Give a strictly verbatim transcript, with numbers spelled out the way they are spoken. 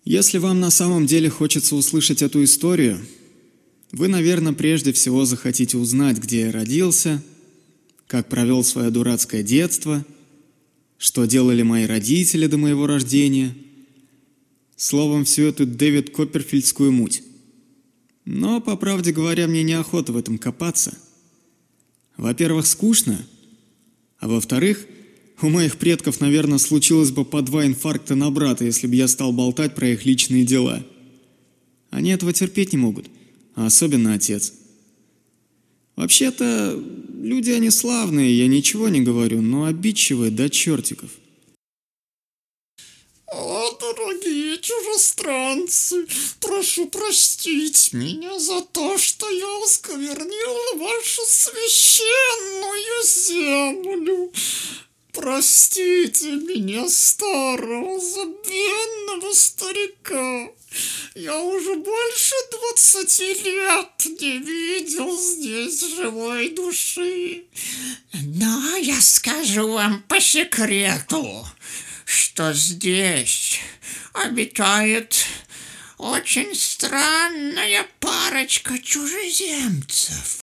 Если вам на самом деле хочется услышать эту историю, вы, наверное, прежде всего захотите узнать, где я родился, как провел свое дурацкое детство, что делали мои родители до моего рождения. Словом, всю эту Дэвид Копперфильдскую муть. Но, по правде говоря, мне неохота в этом копаться. Во-первых, скучно, а во-вторых, у моих предков, наверное, случилось бы по два инфаркта на брата, если бы я стал болтать про их личные дела. Они этого терпеть не могут, а особенно отец. Вообще-то, люди они славные, я ничего не говорю, но обидчивые до чертиков. О, дорогие чужестранцы, прошу простить меня за то, что я осквернил вашу священную землю. Простите меня, старого забвенного старика. Я уже больше двадцати лет не видел здесь живой души. Но я скажу вам по секрету, что здесь обитает очень странная парочка чужеземцев.